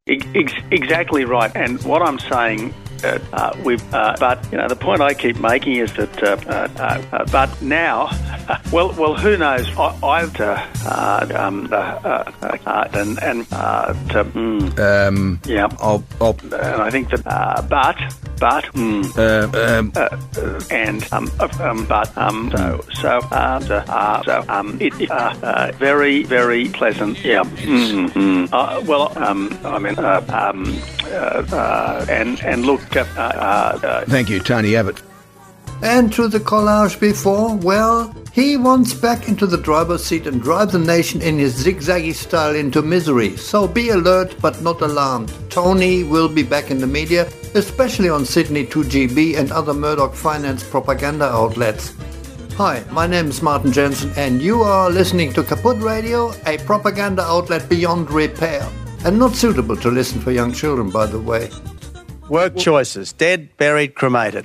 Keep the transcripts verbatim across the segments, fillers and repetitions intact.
Ex- exactly right. And what I'm saying, uh, uh, we've, uh, but you know, the point I keep making is that, uh, uh, uh, but now, well, well, who knows? I, I've uh, uh, um, uh, uh, uh, and and uh, to, mm, um, yeah, I'll, I'll, and I think that, uh, but. But mm, uh, um, uh, uh, and um, uh, um, but um, so so uh, so, uh, so um, it, it uh, uh, very very pleasant. Yeah. Mm-hmm. Uh, well, um, I mean, uh, um, uh, uh, and and look. Uh, uh, uh, Thank you, Tony Abbott. And to the collage before, well, he wants back into the driver's seat and drive the nation in his zigzaggy style into misery. So be alert but not alarmed. Tony will be back in the media, especially on Sydney two G B and other Murdoch finance propaganda outlets. Hi, my name is Martin Jensen and you are listening to Kaput Radio, a propaganda outlet beyond repair. And not suitable to listen for young children, by the way. Work choices: dead, buried, cremated.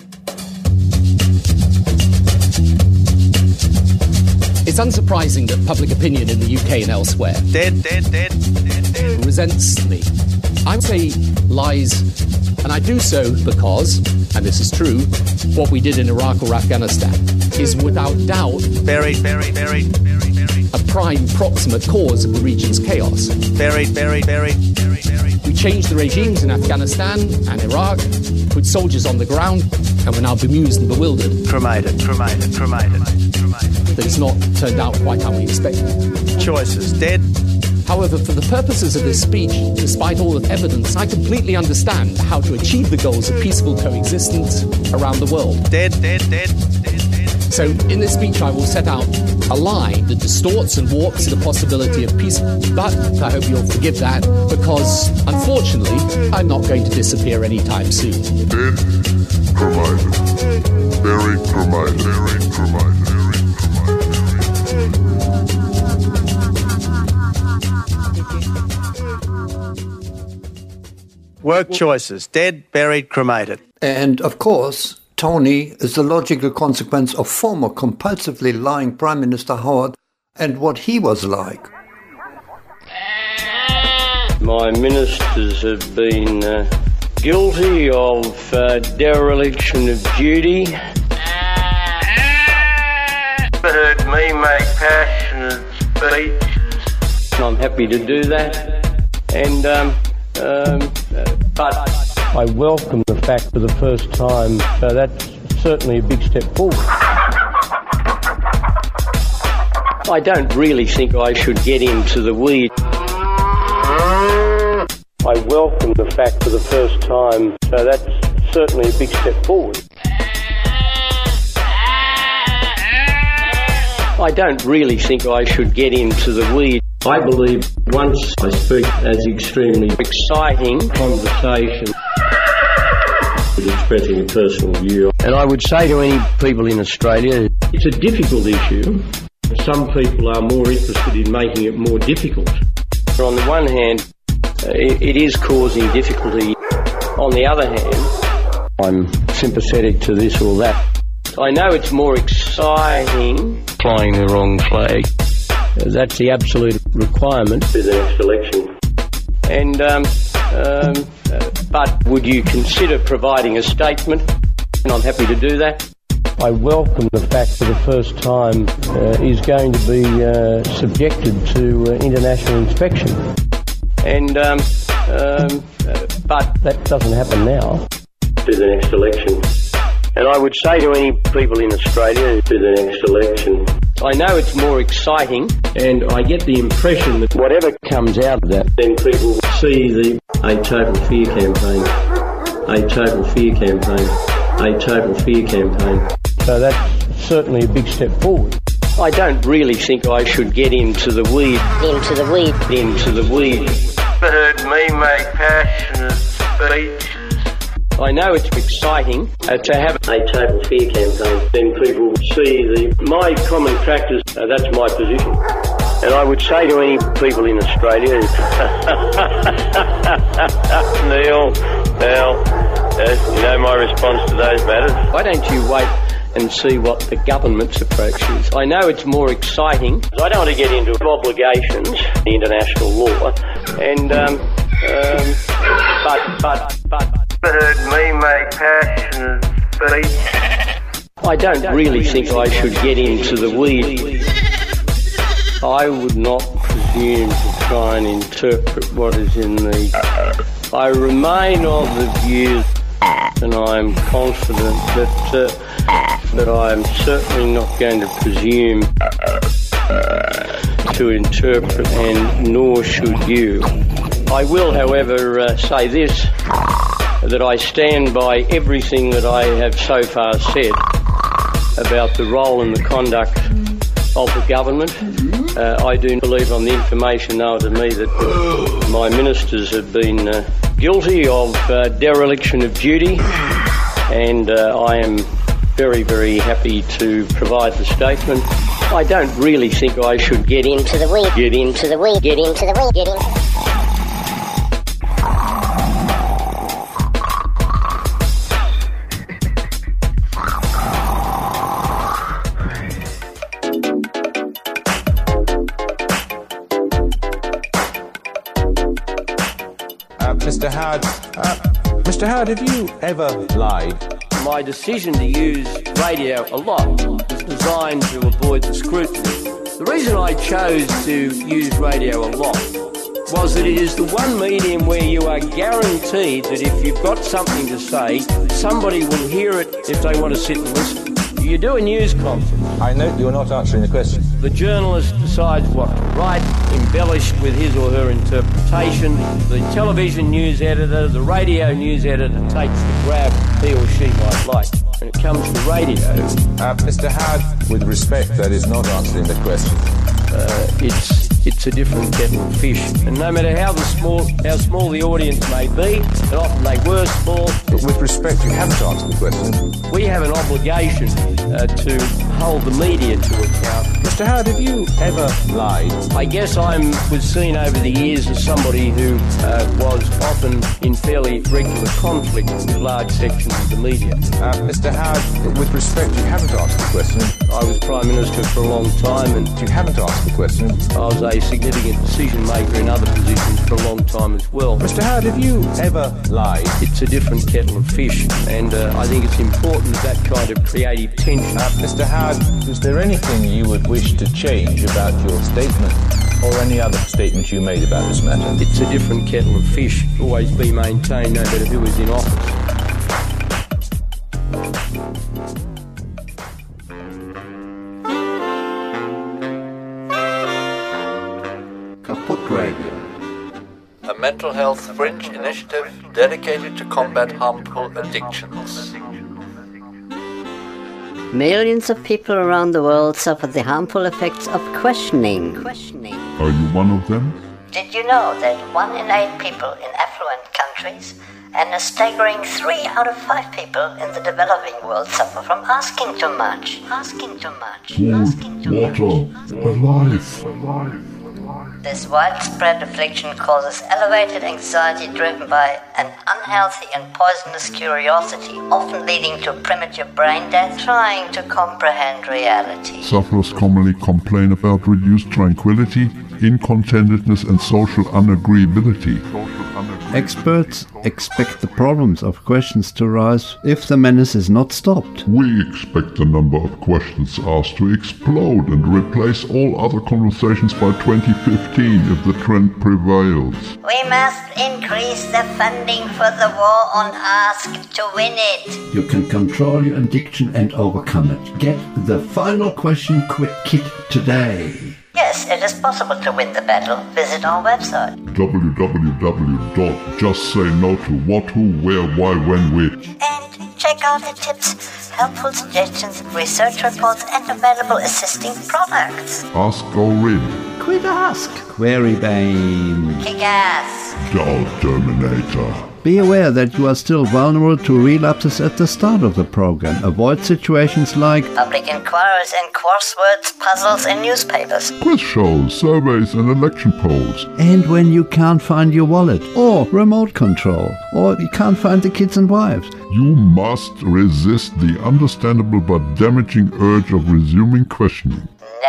It's unsurprising that public opinion in the U K and elsewhere Dead, dead, dead, dead, dead. resents me. I say lies, and I do so because, and this is true, what we did in Iraq or Afghanistan is without doubt Buried, buried, buried, buried, buried. a prime proximate cause of the region's chaos. Buried, buried, buried, buried, buried. We changed the regimes in Afghanistan and Iraq, put soldiers on the ground, and we're now bemused and bewildered Cremated, cremated, cremated, cremated. that it's not turned out quite how we expected. Choices: dead. However, for the purposes of this speech, despite all the evidence, I completely understand how to achieve the goals of peaceful coexistence around the world. Dead, dead, dead, dead, dead. So, in this speech, I will set out a line that distorts and warps the possibility of peace. But I hope you'll forgive that, because, unfortunately, I'm not going to disappear anytime soon. Dead, cremated, buried, cremated, buried, cremated, buried, cremated. Work choices: dead, buried, cremated. And, of course, Tony is the logical consequence of former compulsively lying Prime Minister Howard and what he was like. My ministers have been uh, guilty of uh, dereliction of duty. Heard me make passionate speeches. I'm happy to do that. And, um, um, uh, but I welcome the fact for the first time, so that's certainly a big step forward. I don't really think I should get into the weeds. I welcome the fact for the first time, so that's certainly a big step forward. I don't really think I should get into the weeds. I believe once I speak as extremely exciting conversation, expressing a personal view. And I would say to any people in Australia, it's a difficult issue. Some people are more interested in making it more difficult. On the one hand, it, it is causing difficulty. On the other hand, I'm sympathetic to this or that. I know it's more exciting flying the wrong flag. That's the absolute requirement for the next election. And, um, um, uh, but would you consider providing a statement? And I'm happy to do that. I welcome the fact for the first time uh, is going to be uh, subjected to uh, international inspection. And, um, um, uh, but that doesn't happen now. To the next election. And I would say to any people in Australia, to the next election, I know it's more exciting, and I get the impression that whatever comes out of that, then people see the a total fear campaign, a total fear campaign, a total fear campaign. So that's certainly a big step forward. I don't really think I should get into the weed. Into the weed. Into the weed. Heard me make passionate speeches. I know it's exciting uh, to have a total fear campaign. Then people see the my common practice. Uh, that's my position. And I would say to any people in Australia, Neil, Neil, uh, you know my response to those matters. Why don't you wait and see what the government's approach is? I know it's more exciting. I don't want to get into obligations, international law, and um, um, but, but, but, heard me make passionate speech. I don't really think I should get into the weeds. I would not presume to try and interpret what is in the... I remain of the view, and I am confident that, uh, that I am certainly not going to presume to interpret, and nor should you. I will, however, uh, say this, that I stand by everything that I have so far said about the role and the conduct of the government. Uh, I do believe on the information known to me that my ministers have been uh, guilty of uh, dereliction of duty, and uh, I am very, very happy to provide the statement. I don't really think I should get into the weeds. Get into the weeds. Get into the weeds. Get into Mister Howard, uh, Mister Howard, have you ever lied? My decision to use radio a lot was designed to avoid the scrutiny. The reason I chose to use radio a lot was that it is the one medium where you are guaranteed that if you've got something to say, somebody will hear it if they want to sit and listen. You do a news conference. I note you're not answering the question. The journalist decides what to write, embellished with his or her interpretation. The television news editor, the radio news editor takes the grab he or she might like. When it comes to radio... Uh, Mister Howard, with respect, that is not answering the question. Uh, it's... It's a different kettle of fish. And no matter how the small how small the audience may be, and often they were small... But with respect, you haven't answered the question. We have an obligation uh, to hold the media to account. Mister Howard, have you ever lied? I guess I was seen over the years as somebody who uh, was often in fairly regular conflict with large sections of the media. Uh, Mister Howard, with respect, you haven't answered the question. I was Prime Minister for a long time, and you haven't answered the question. I was a significant decision maker in other positions for a long time as well. Mister Howard, have you ever lied? It's a different kettle of fish, and uh, I think it's important that kind of creative tension. Uh, Mister Howard, is there anything you would wish to change about your statement, or any other statement you made about this matter? It's a different kettle of fish, always be maintained no matter who is in office. Kaput Radio. A mental health fringe initiative dedicated to combat harmful addictions. Millions of people around the world suffer the harmful effects of questioning. Questioning. Are you one of them? Did you know that one in eight people in affluent countries and a staggering three out of five people in the developing world suffer from asking too much? Asking too much. Food, asking too water, much. alive, alive. This widespread affliction causes elevated anxiety driven by an unhealthy and poisonous curiosity, often leading to premature brain death, trying to comprehend reality. Sufferers commonly complain about reduced tranquility, incontentedness and social unagreeability. Experts expect the problems of questions to rise if the menace is not stopped. We expect the number of questions asked to explode and replace all other conversations by twenty fifteen if the trend prevails. We must increase the funding for the war on Ask to win it. You can control your addiction and overcome it. Get the Final Question Quick Kit today. Yes, it is possible to win the battle. Visit our website. w w w dot just say no to what, who, where, why, when, which. And check out the tips, helpful suggestions, research reports, and available assisting products. Ask or read. Quit ask. Querybane. Kick ass. Dull Terminator. Be aware that you are still vulnerable to relapses at the start of the program. Avoid situations like public inquiries and crosswords, puzzles, and newspapers. Quiz shows, surveys, and election polls. And when you can't find your wallet, or remote control, or you can't find the kids and wives. You must resist the understandable but damaging urge of resuming questioning. Never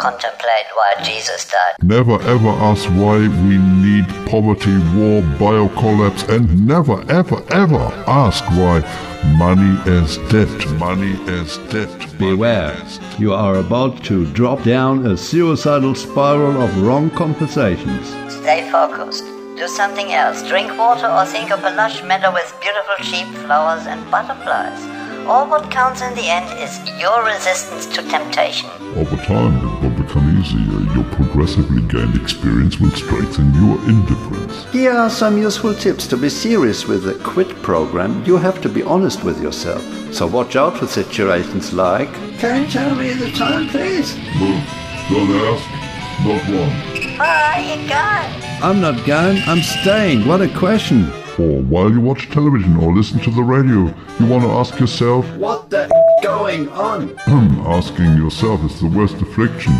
contemplate why Jesus died. Never ever ask why we need poverty, war, bio-collapse, and never ever ever ask why money is debt, money is debt. Beware, you are about to drop down a suicidal spiral of wrong conversations. Stay focused. Do something else. Drink water or think of a lush meadow with beautiful sheep, flowers and butterflies. All what counts in the end is your resistance to temptation. Over time, it will become easier. Your progressively gained experience will strengthen your indifference. Here are some useful tips to be serious with the QUIT program. You have to be honest with yourself. So watch out for situations like, can you tell me the time, please? No, don't ask, not one. Where are you going? I'm not going, I'm staying. What a question. Or while you watch television or listen to the radio, you want to ask yourself, what the going on? Asking yourself is the worst affliction.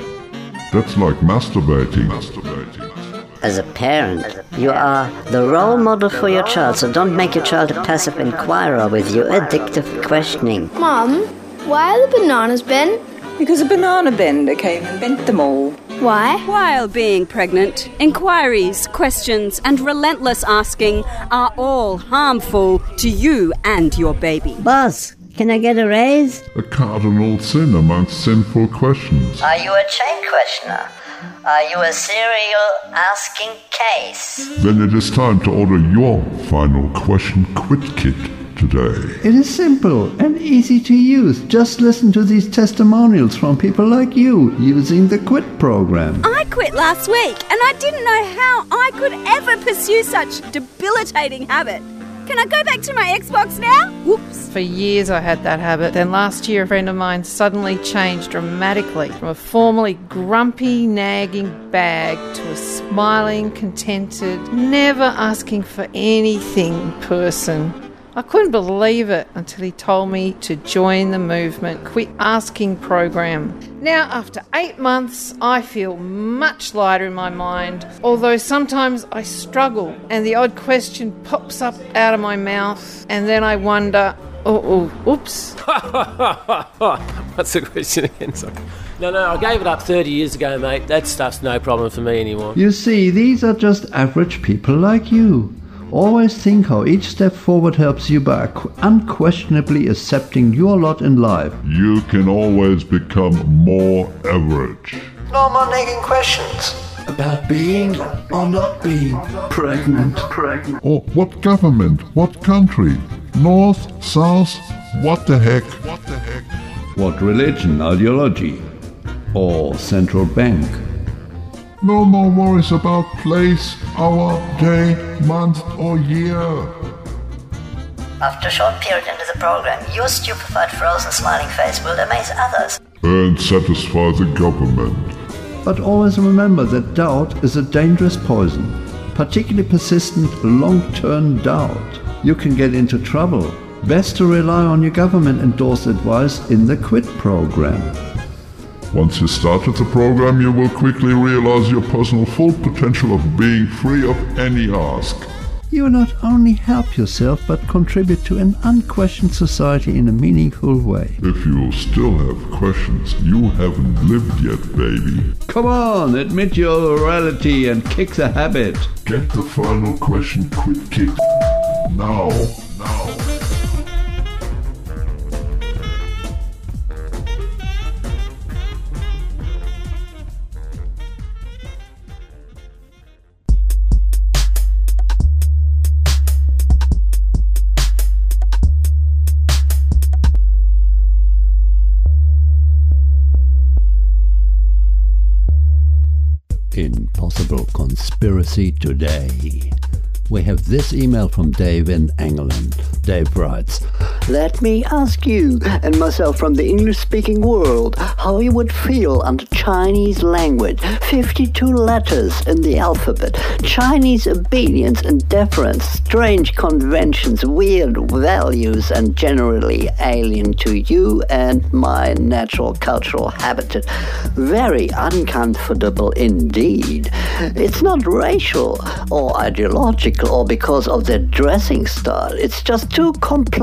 That's like masturbating. masturbating. As a parent, you are the role model for your child, so don't make your child a passive inquirer with your addictive questioning. Mum, why are the bananas Ben? Because a banana bender came and bent them all. Why? While being pregnant, inquiries, questions and relentless asking are all harmful to you and your baby. Boss, can I get a raise? A cardinal sin amongst sinful questions. Are you a chain questioner? Are you a serial asking case? Then it is time to order your final question quit kit today. It is simple and easy to use. Just listen to these testimonials from people like you using the QUIT program. I quit last week and I didn't know how I could ever pursue such debilitating habit. Can I go back to my Xbox now? Whoops. For years I had that habit. Then last year a friend of mine suddenly changed dramatically from a formerly grumpy, nagging bag to a smiling, contented, never asking for anything person. I couldn't believe it until he told me to join the movement Quit Asking program. Now, after eight months, I feel much lighter in my mind, although sometimes I struggle and the odd question pops up out of my mouth and then I wonder, oh, oh oops. What's the question again? Sorry. No, no, I gave it up thirty years ago, mate. That stuff's no problem for me anymore. You see, these are just average people like you. Always think how each step forward helps you by unquestionably accepting your lot in life. You can always become more average. No more nagging questions. About being or not being pregnant. pregnant. Or what government? What country? North? South? What the heck? What the heck? What religion, ideology? Or central bank? No more worries about place, hour, day, month or year. After a short period into the program, your stupefied, frozen, smiling face will amaze others. And satisfy the government. But always remember that doubt is a dangerous poison, particularly persistent long-term doubt. You can get into trouble. Best to rely on your government-endorsed advice in the QUIT program. Once you started the program, you will quickly realize your personal full potential of being free of any ask. You will not only help yourself, but contribute to an unquestioned society in a meaningful way. If you still have questions, you haven't lived yet, baby. Come on, admit your reality and kick the habit. Get the final question quit kick. Now, now. In Possible Conspiracy today, we have this email from Dave in England. Dave writes, let me ask you and myself from the English-speaking world how you would feel under Chinese language. fifty-two letters in the alphabet. Chinese obedience and deference. Strange conventions, weird values, and generally alien to you and my natural cultural habitat. Very uncomfortable indeed. It's not racial or ideological or because of their dressing style. It's just too compliant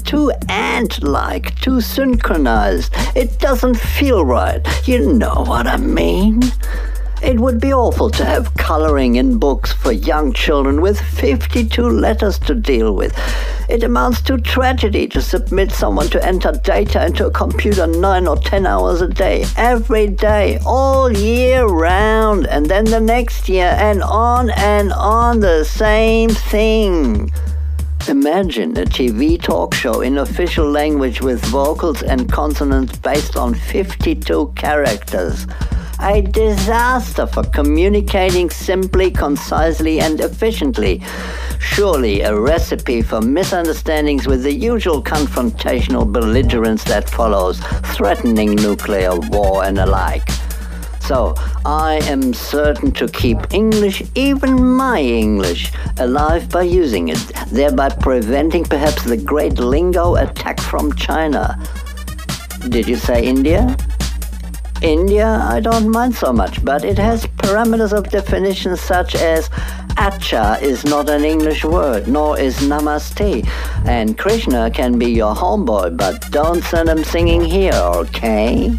too ant-like, too synchronized. It doesn't feel right. You know what I mean? It would be awful to have coloring in books for young children with fifty-two letters to deal with. It amounts to tragedy to submit someone to enter data into a computer nine or ten hours a day, every day, all year round, and then the next year, and on and on, the same thing. Imagine a T V talk show in official language with vocals and consonants based on fifty-two characters. A disaster for communicating simply, concisely, and efficiently. Surely a recipe for misunderstandings with the usual confrontational belligerence that follows, threatening nuclear war and alike. So, I am certain to keep English, even my English, alive by using it, thereby preventing perhaps the great lingo attack from China. Did you say India? India, I don't mind so much, but it has parameters of definition such as Acha is not an English word, nor is Namaste, and Krishna can be your homeboy, but don't send him singing here, okay?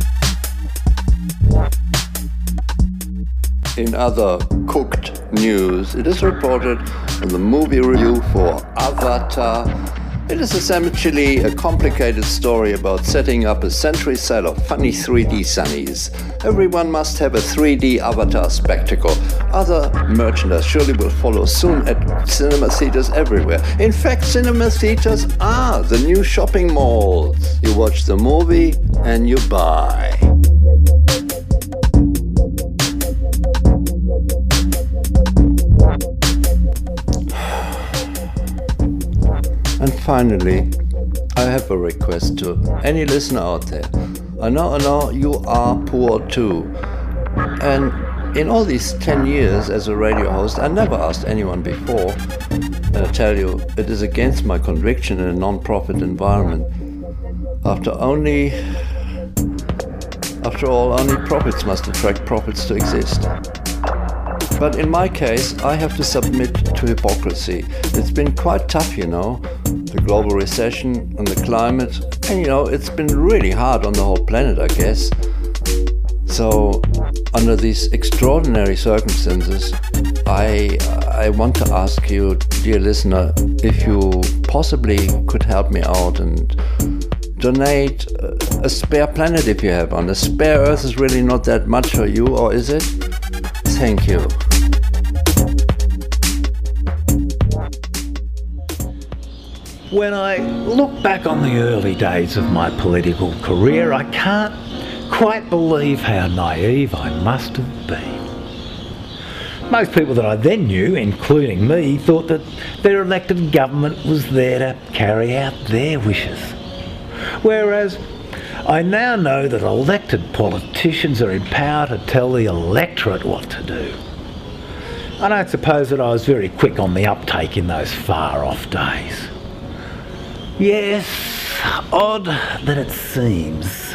In other cooked news, it is reported in the movie review for Avatar. It is essentially a complicated story about setting up a century set of funny three D sunnies. Everyone must have a three D avatar spectacle. Other merchandise surely will follow soon at cinema theaters everywhere. In fact, cinema theaters are the new shopping malls. You watch the movie and you buy. And finally, I have a request to any listener out there. I know, I know, you are poor too. And in all these ten years as a radio host, I never asked anyone before. And I tell you, it is against my conviction in a non-profit environment. After only, after all, only profits must attract profits to exist. But in my case, I have to submit to hypocrisy. It's been quite tough, you know. The global recession and the climate, and you know, it's been really hard on the whole planet, I guess. So, under these extraordinary circumstances, I I want to ask you, dear listener, if you possibly could help me out and donate a spare planet if you have one. A spare Earth is really not that much for you, or is it? Thank you. When I look back on the early days of my political career, I can't quite believe how naive I must have been. Most people that I then knew, including me, thought that their elected government was there to carry out their wishes. Whereas I now know that elected politicians are in power to tell the electorate what to do. I don't suppose that I was very quick on the uptake in those far-off days. Yes, odd that it seems.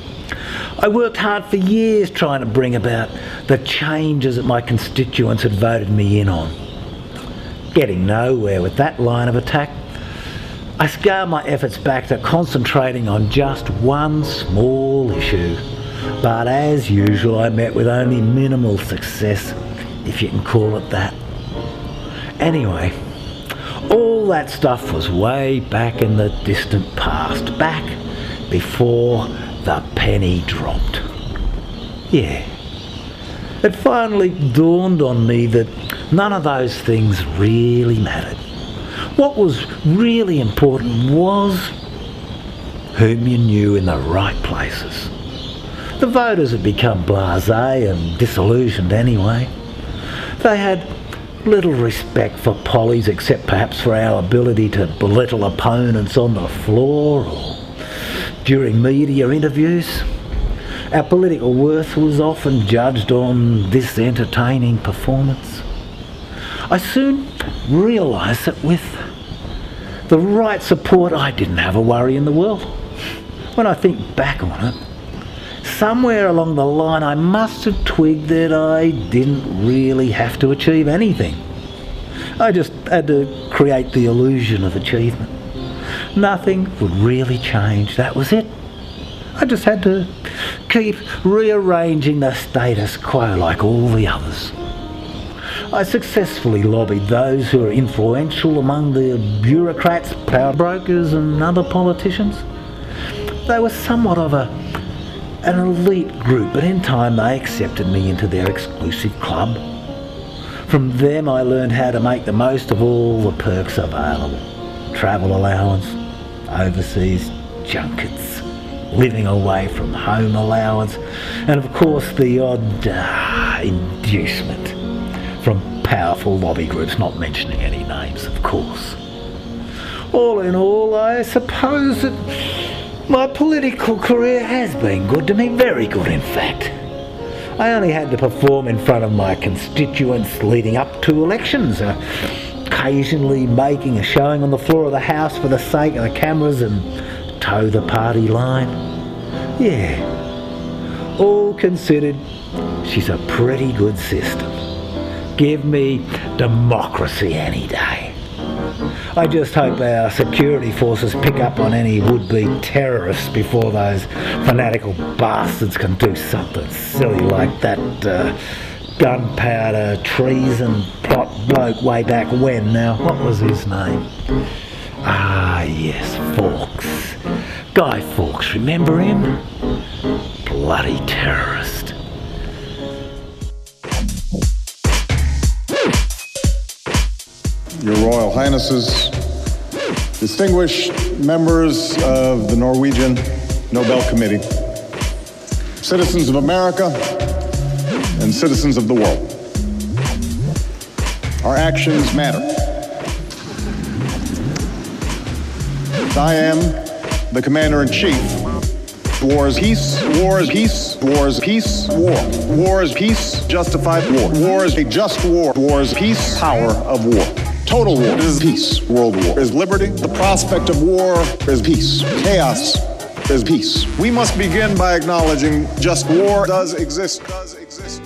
I worked hard for years trying to bring about the changes that my constituents had voted me in on. Getting nowhere with that line of attack, I scaled my efforts back to concentrating on just one small issue. But as usual, I met with only minimal success, if you can call it that. Anyway, all that stuff was way back in the distant past, back before the penny dropped. Yeah. It finally dawned on me that none of those things really mattered. What was really important was whom you knew in the right places. The voters had become blasé and disillusioned anyway. They had little respect for pollies except perhaps for our ability to belittle opponents on the floor or during media interviews. Our political worth was often judged on this entertaining performance. I soon realised that with the right support I didn't have a worry in the world. When I think back on it, somewhere along the line I must have twigged that I didn't really have to achieve anything. I just had to create the illusion of achievement. nothing would really change. That was it. I just had to keep rearranging the status quo like all the others. I successfully lobbied those who are influential among the bureaucrats, power brokers and other politicians. They were somewhat of a an elite group, but in time they accepted me into their exclusive club. From them I learned how to make the most of all the perks available. Travel allowance, overseas junkets, living away from home allowance, and of course the odd uh, inducement from powerful lobby groups, not mentioning any names, of course. All in all, I suppose that my political career has been good to me, very good in fact. I only had to perform in front of my constituents leading up to elections, uh, occasionally making a showing on the floor of the House for the sake of the cameras and toe the party line. Yeah, all considered, she's a pretty good system. Give me democracy any day. I just hope our security forces pick up on any would-be terrorists before those fanatical bastards can do something silly like that uh, gunpowder treason plot bloke way back when. Now, what was his name? Ah, yes, Fawkes. Guy Fawkes, remember him? Bloody terrorist. Your Royal Highnesses, distinguished members of the Norwegian Nobel Committee, citizens of America, and citizens of the world. Our actions matter. I am the Commander-in-Chief. War is peace, war is peace, war is peace, war. War is peace, justified war. War is a just war. War is peace, power of war. Total war is peace. World war is liberty. The prospect of war is peace. Chaos is peace. We must begin by acknowledging just war does exist. Does exist.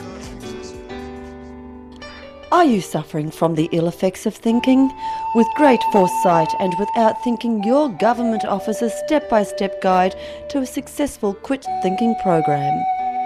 Are you suffering from the ill effects of thinking? With great foresight and without thinking, your government offers a step-by-step guide to a successful quit thinking program.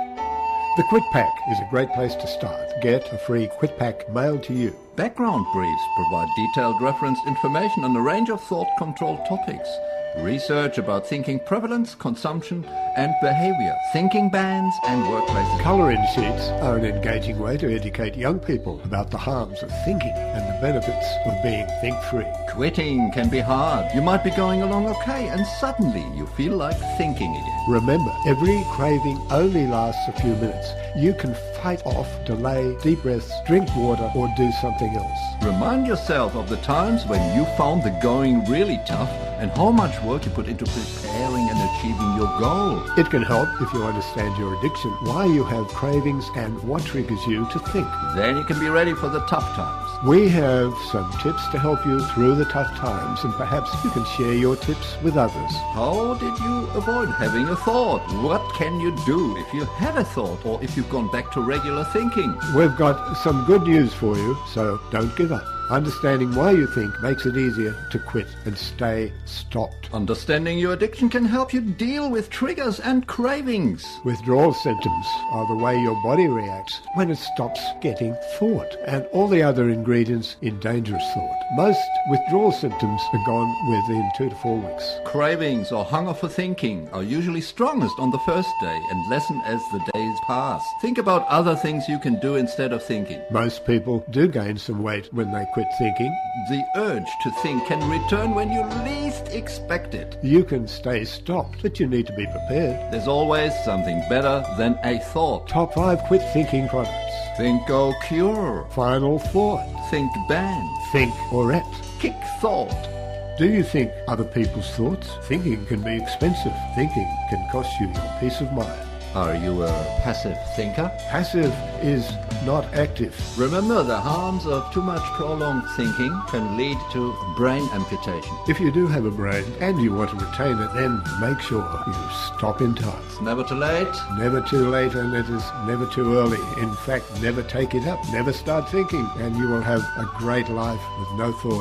The Quit Pack is a great place to start. Get a free Quit Pack mailed to you. Background briefs provide detailed referenced information on a range of thought-controlled topics. Research about thinking prevalence, consumption and behavior, thinking bans and workplaces. Colour-in sheets are an engaging way to educate young people about the harms of thinking and the benefits of being think-free. Quitting can be hard. You might be going along okay and suddenly you feel like thinking again. Remember, every craving only lasts a few minutes. You can fight off, delay, deep breaths, drink water or do something else. Remind yourself of the times when you found the going really tough and how much work you put into preparing and achieving your goal. It can help if you understand your addiction, why you have cravings and what triggers you to think. Then you can be ready for the tough times. We have some tips to help you through the tough times, and perhaps you can share your tips with others. How did you avoid having a thought? What can you do if you had a thought or if you've gone back to regular thinking? We've got some good news for you, so don't give up. Understanding why you think makes it easier to quit and stay stopped. Understanding your addiction can help you deal with triggers and cravings. Withdrawal symptoms are the way your body reacts when it stops getting thought and all the other ingredients in dangerous thought. Most withdrawal symptoms are gone within two to four weeks. Cravings or hunger for thinking are usually strongest on the first day and lessen as the days pass. Think about other things you can do instead of thinking. Most people do gain some weight when they quit thinking. The urge to think can return when you least expect it. You can stay stopped, but you need to be prepared. There's always something better than a thought. Top five quit thinking products. Think or cure. Final thought. Think ban. Think or act. Kick thought. Do you think other people's thoughts? Thinking can be expensive. Thinking can cost you your peace of mind. Are you a passive thinker? Passive is not active. Remember, the harms of too much prolonged thinking can lead to brain amputation. If you do have a brain and you want to retain it, then make sure you stop in time. It's never too late. Never too late, and it is never too early. In fact, never take it up. Never start thinking, and you will have a great life with no thought. Your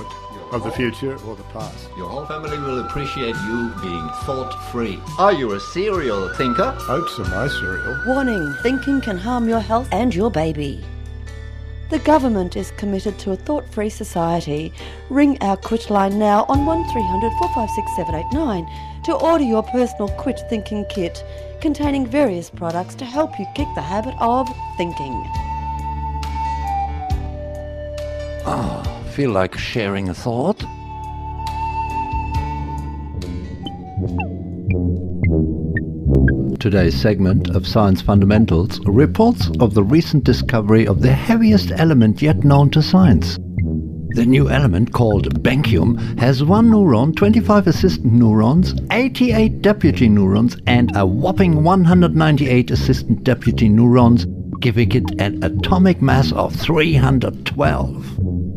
of the future or the past. Your whole family will appreciate you being thought-free. Are you a serial thinker? Oats are my cereal. Warning, thinking can harm your health and your baby. The government is committed to a thought-free society. Ring our Quit line now on one three hundred, four five six, seven eight nine to order your personal Quit Thinking Kit containing various products to help you kick the habit of thinking. Ah, feel like sharing a thought? Today's segment of Science Fundamentals reports of the recent discovery of the heaviest element yet known to science. The new element, called Benkium, has one neuron, twenty-five assistant neurons, eighty-eight deputy neurons, and a whopping one hundred ninety-eight assistant deputy neurons, giving it an atomic mass of three hundred twelve.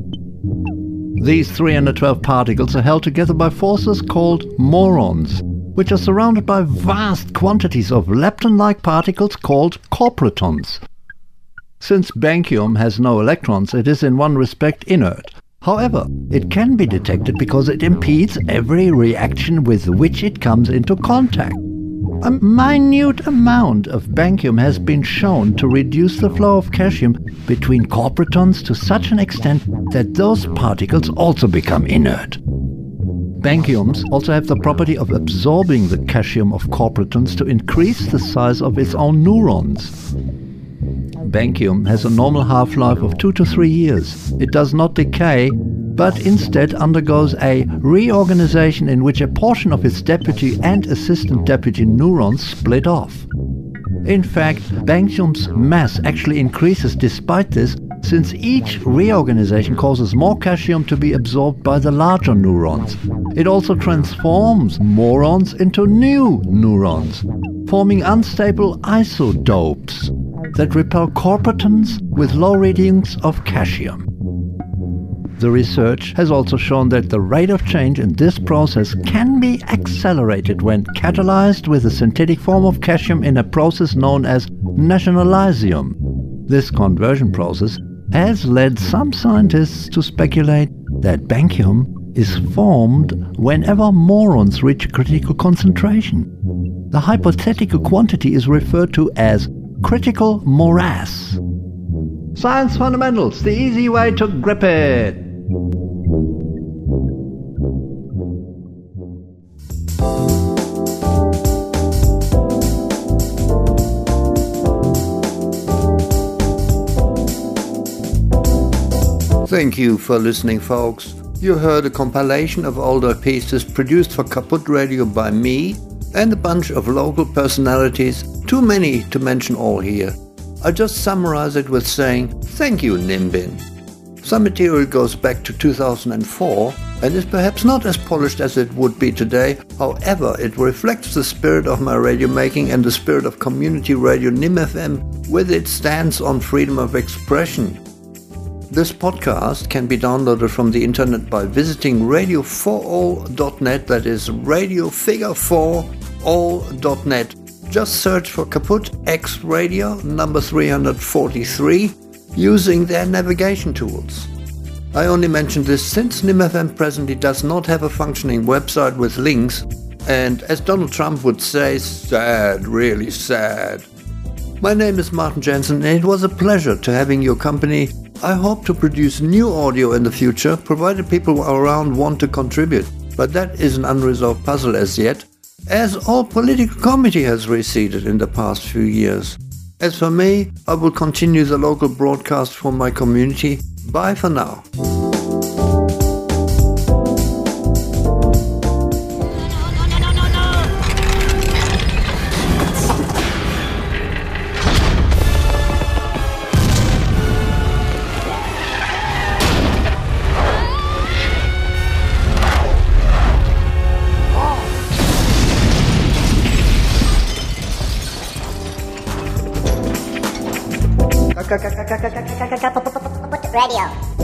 These three hundred twelve particles are held together by forces called morons, which are surrounded by vast quantities of lepton-like particles called corprotons. Since Benkium has no electrons, it is in one respect inert. However, it can be detected because it impedes every reaction with which it comes into contact. A minute amount of Benkium has been shown to reduce the flow of calcium between corprotons to such an extent that those particles also become inert. Benkiums also have the property of absorbing the calcium of corprotons to increase the size of its own neurons. Benkium has a normal half-life of two to three years. It does not decay, but instead undergoes a reorganization in which a portion of its deputy and assistant deputy neurons split off. In fact, Benkium's mass actually increases despite this, since each reorganization causes more calcium to be absorbed by the larger neurons. It also transforms morons into new neurons, forming unstable isodopes that repel corprotons with low readings of calcium. The research has also shown that the rate of change in this process can be accelerated when catalyzed with a synthetic form of calcium in a process known as nationalism. This conversion process has led some scientists to speculate that Benkium is formed whenever morons reach critical concentration. The hypothetical quantity is referred to as critical morass. Science Fundamentals, the easy way to grip it. Thank you for listening, folks. You heard a compilation of older pieces produced for Kaput Radio by me and a bunch of local personalities, too many to mention all here. I just summarize it with saying, thank you, Nimbin. Some material goes back to two thousand four and is perhaps not as polished as it would be today. However, it reflects the spirit of my radio making and the spirit of community radio N I M F M with its stance on freedom of expression. This podcast can be downloaded from the internet by visiting radio four all dot net, that is radio figure four all dot net. Just search for Kaput X Radio number three hundred forty-three using their navigation tools. I only mention this since N I M F M presently does not have a functioning website with links, and as Donald Trump would say, sad, really sad. My name is Martin Jensen and it was a pleasure to having your company. I hope to produce new audio in the future, provided people around want to contribute, but that is an unresolved puzzle as yet, as all political committee has receded in the past few years. As for me, I will continue the local broadcast for my community. Bye for now. Radio.